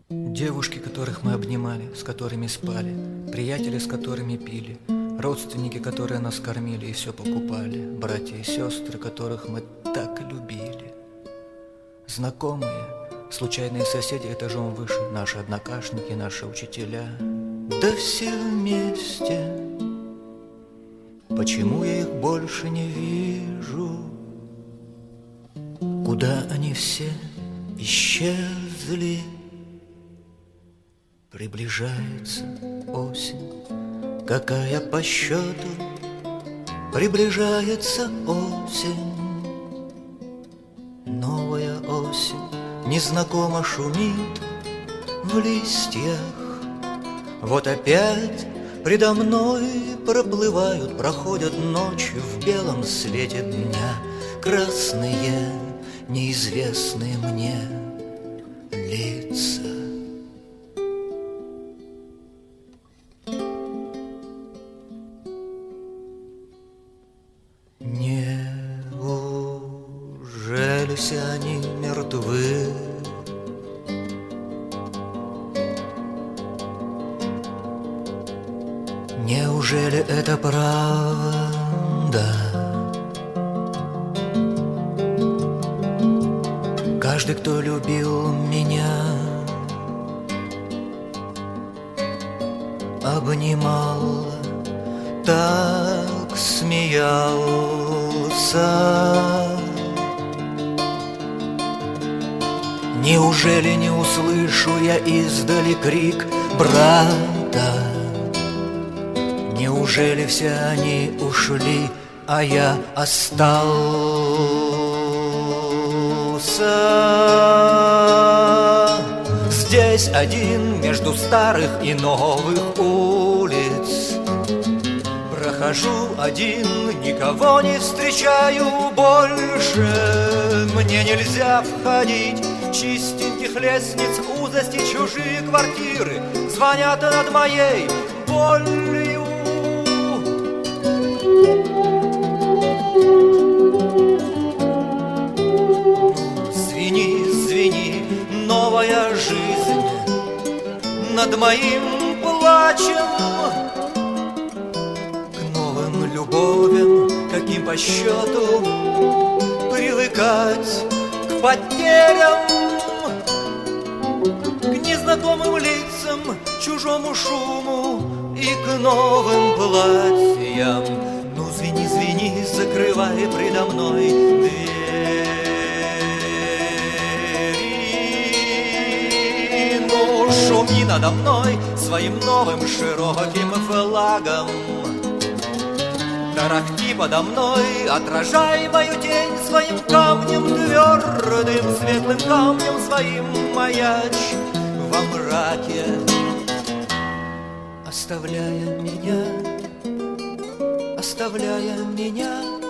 Девушки, которых мы обнимали, с которыми спали, приятели, с которыми пили, родственники, которые нас кормили и все покупали, братья и сестры, которых мы так любили, знакомые, случайные соседи этажом выше, наши однокашники, наши учителя, да все вместе. Почему я их больше не вижу? Куда они все исчезли? Приближается осень, какая по счету приближается осень. Новая осень незнакомо шумит в листьях. Вот опять предо мной проплывают, проходят ночью в белом свете дня красные, неизвестные мне лица. Неужели все они мертвы? Неужели это правда? Каждый, кто любил меня, обнимал, так смеялся. Неужели не услышу я издали крик брата? Неужели все они ушли, а я остался здесь один между старых и новых улиц? Прохожу один, никого не встречаю больше. Мне нельзя входить чистеньких лестниц, узости чужие квартиры звонят над моей болью. Звени, звени, новая жизнь над моим плачем. К новым любовям, каким по счету привыкать, к потерям, к незнакомым лицам, чужому шуму и к новым платьям. Ну, звени, звени, закрывай предо мной двери. Ну, шуми надо мной своим новым широким флагом. Тарахти подо мной, отражай мою тень своим камнем твердым, светлым камнем своим маячь во мраке, оставляя меня, оставляя меня.